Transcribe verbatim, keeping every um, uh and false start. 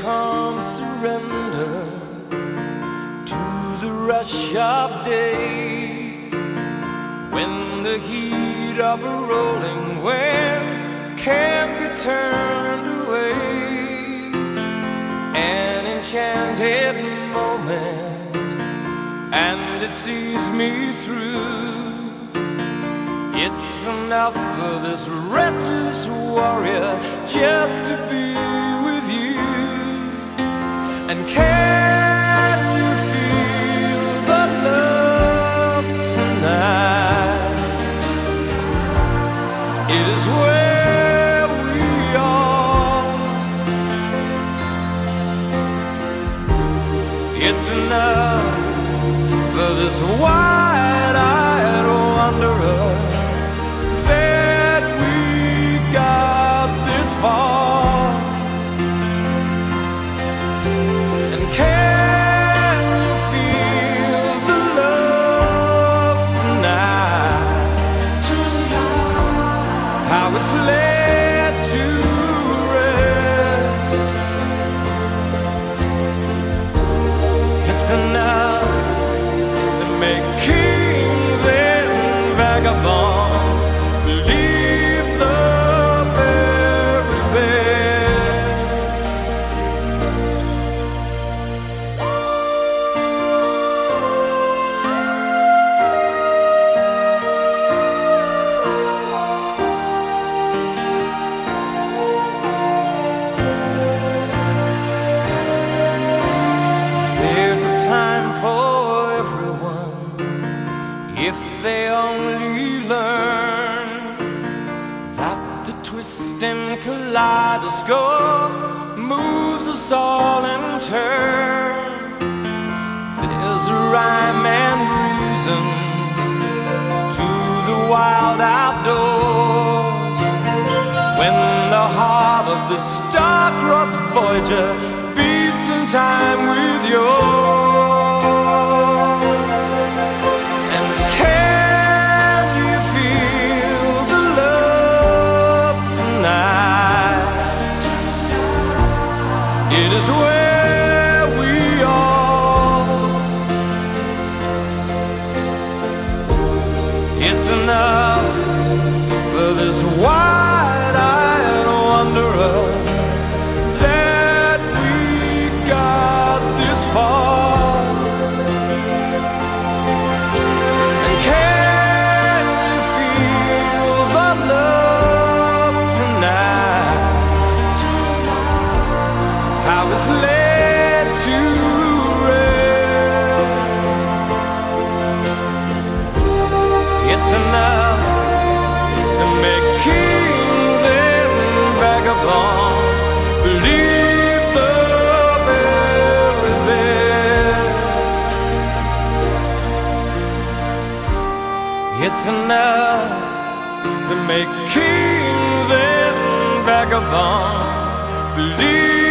calm surrender to the rush of day, when the heat of a rolling wave can't be turned away. An enchanted moment, and it sees me through. It's enough for this restless warrior just to be with you. And can you feel the love tonight? It is where we are. It's enough for this wide-eyed wanderer that we got this far. And can you feel the love tonight? Tonight, how it's laid to rest. It's enough to make kings and vagabonds believe the very best. There's a time for everyone if they only learn that the twisting kaleidoscope moves us all in turn. There's a rhyme and reason to the wild outdoors, when the heart of the star-crossed Voyager beats in time with yours. And can you feel the love tonight? It is where we are. It's enough for this wide-eyed wanderer that we got this far. And can you feel the love tonight? How it's laid to rest. It's enough to make kings and vagabonds believe the very best. It's enough to make kings and vagabonds believe